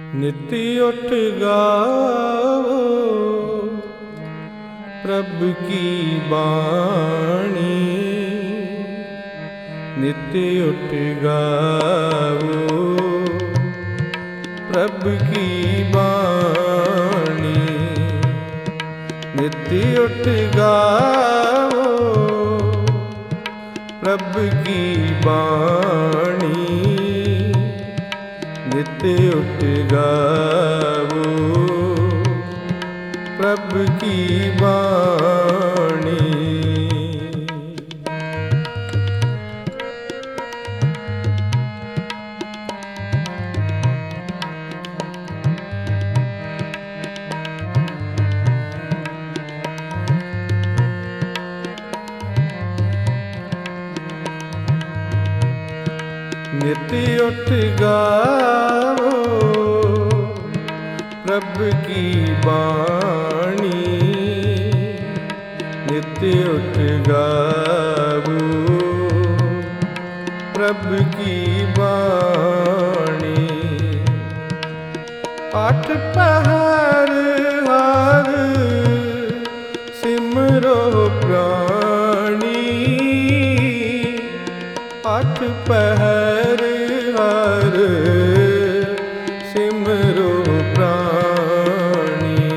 नित उठ गावो प्रभु की बाणी। नित उठ गावो प्रभु की बाणी। नित उठ गावो प्रभु की बाणी। नित उठ गावो प्रभु की बाणी। नित उठ गावो प्रभु की बाणी। नित उठ गावो प्रभु की बाणी। आठ पहर हर सिमरो प्राणी। आठ पहर हर सिमरो प्राणी।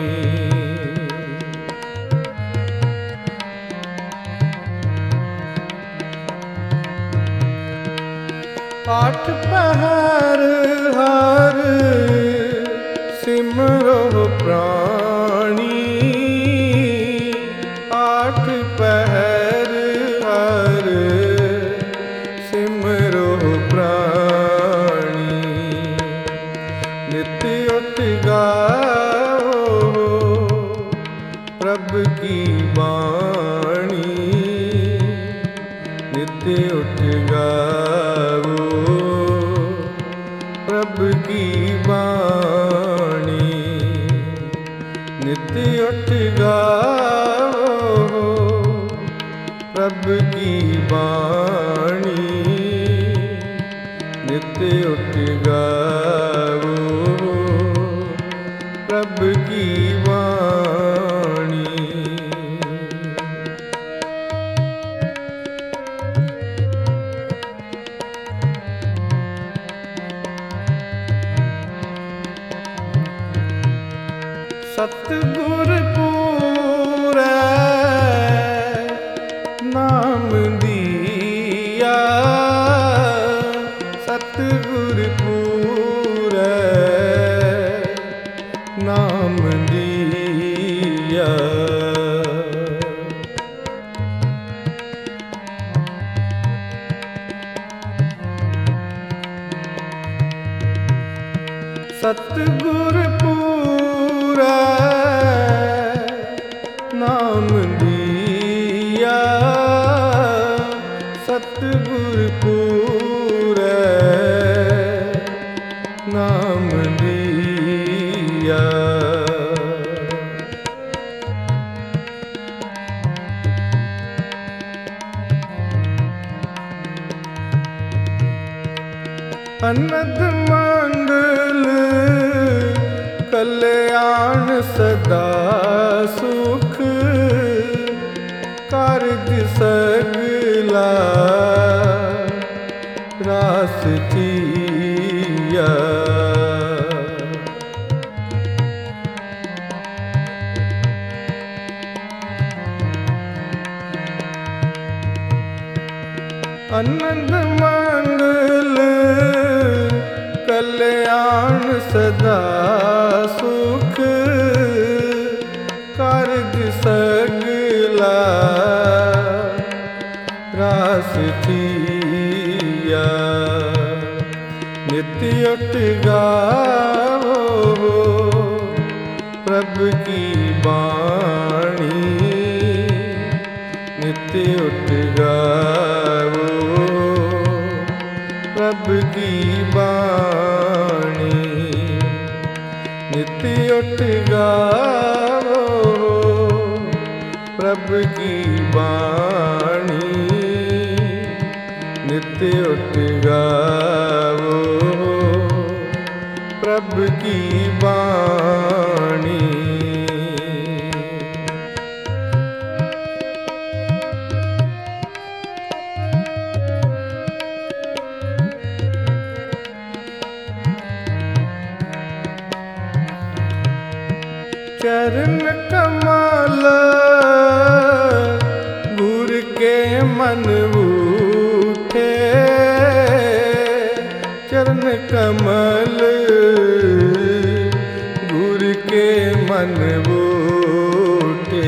आठ पहर हर सिमरो प्राणी। आठ पहर हर सिमरो प्राणी। नित उठ गावो प्रभु की बाणी। नित उठ गावो प्रभु की बाणी। नित उठ गावो प्रभु की बाणी। नित उठ गावो प्रभु की वाणी। सतगुर पूरै नाम दिया। सतगुर पूरै नाम दिया। सतगुर पूरै नाम दिया। सतगुर पूरै नाम दिया। अनंद मंगल कल्याण सदा सुख। कारज सगला रास जिया। आनंद मंगल कल्याण सदा सुख। कारज सगला रास जिया। नित उठ गावो प्रभु की बाणी। नित उठ गावो प्रभु की बाणी। नित उठ गावो प्रभु की बाणी। नित उठ गावो प्रभु की वाणी। चरण कमल गुर के मन उठे, चरण कमल गुर के मन उठे।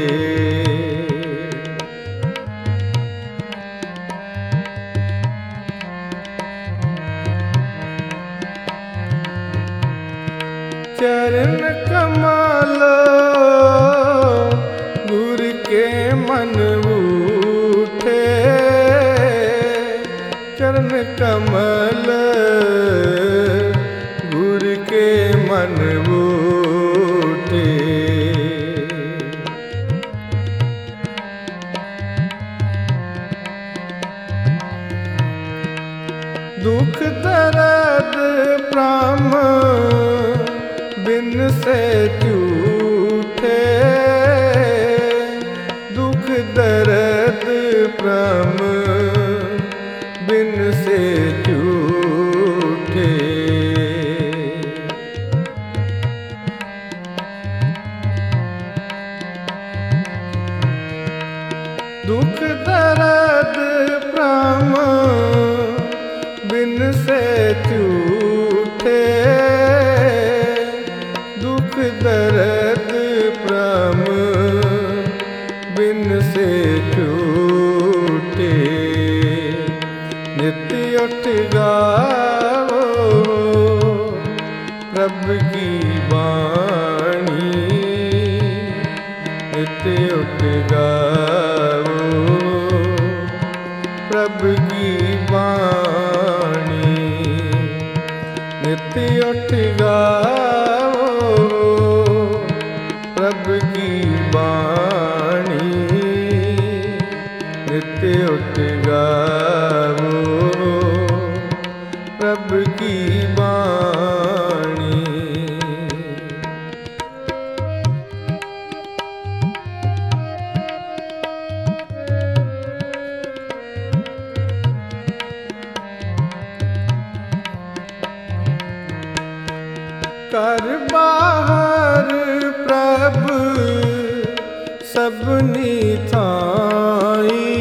चरण कमल गुर के मन उठे, चरण कमल गुर के मन उठे। दुख दर्द प्राम बिन से झूठे, दुख दर्द प्रम बिन से झूठे। दुख दर्द प्रम बिन से झूठे, दुख दर्द प्रम बिन से झूठे। नित्य उठ गाओ प्रभु की वाणी, नित्य उठ गाओ प्रभु की वाणी, नित्य उठ गाओ प्रभु की वाणी, नित्य उठ गाओ प्रभु की वाणी। कर बाहर प्रभु सबनी थाई,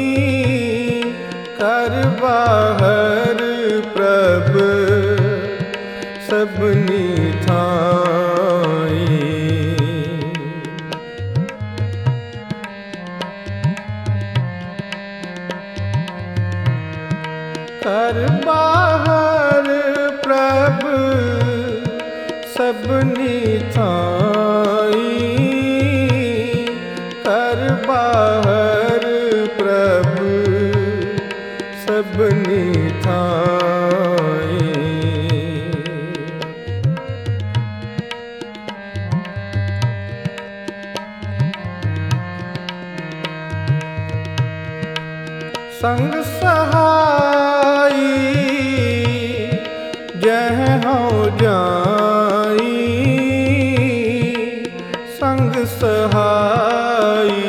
कर बाहर प्रभु सबनी थाई। कर बाहर प्रभु सबनी थाई, कर बाहर प्रभु सबनी थाई। संग सहाई जह हो जाई, संग सहाई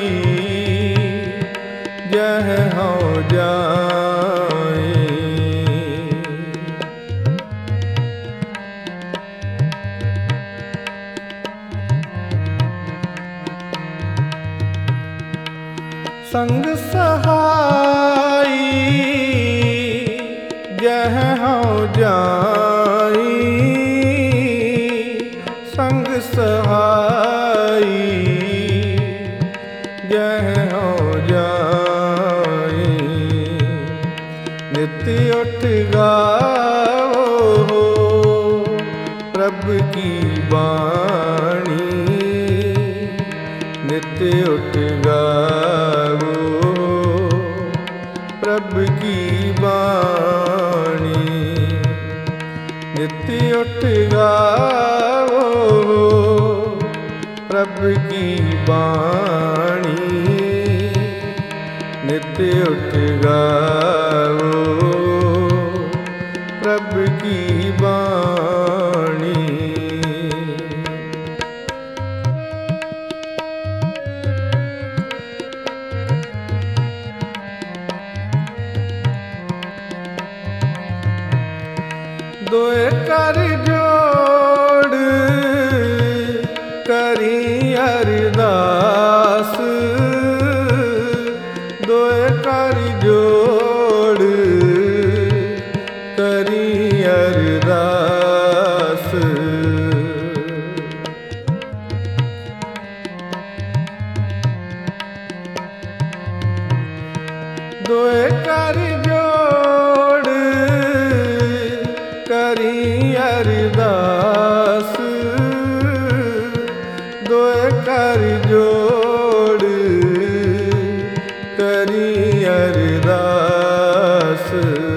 जह हो जाई। संग सहाई जह हो जाई, संग सहाई जह हो जाई। नित्य उठ गाओ प्रभु की वाणी, नित्य उठ गाओ प्रभु की वाणी, नित्य उठ गाओ प्रभु की वाणी, नित्य उठ गाओ प्रभु की वाणी। दोए कर जोड़ करी अरदास, दोए कर जोड़ करी अरदास। दोए कर जोड़ करी अरदास, दोए कर जोड़ करी अरदास।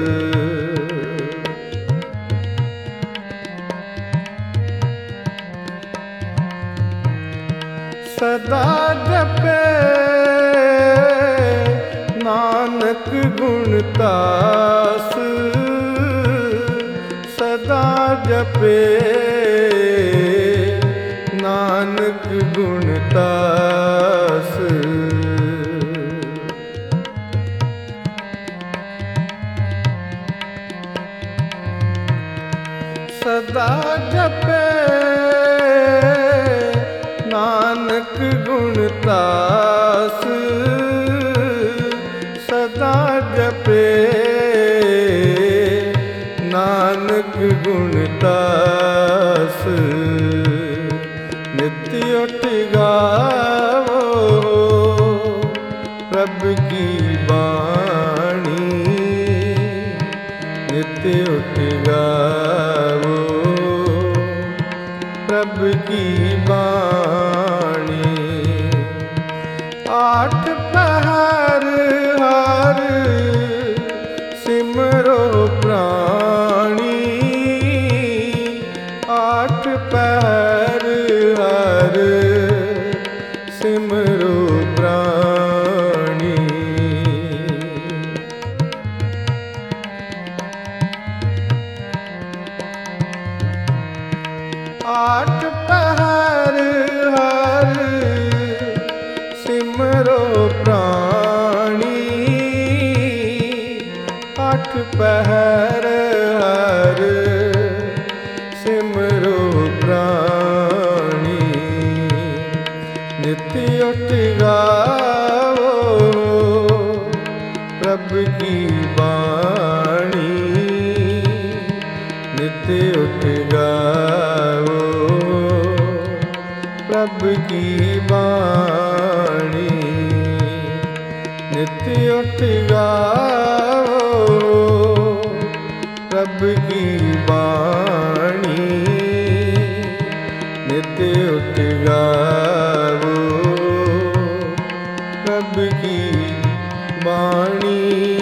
सदा जपे नानक गुणतास, सदा जपे नानक गुणतास। सदा जपे नानक गुणतास, सदा जपे नानक गुणतास। नित्य उठ गावो प्रभु की बाणी, नित्य उठ गावो प्रभु की बाणी। आठ पहर हर सिमरो प्राणी, आठ पहर हर सिमरो प्राणी। आठ पहर हर सिमरो प्राणी, आठ पहर हर सिमरो प्राणी। नित्य उठ गावो प्रभु की बाणी, नित्य उठ गावो प्रभु की बाणी, नित्य उठ गावो प्रभु की बाणी, नित्य उठ गावो प्रभु की बाणी।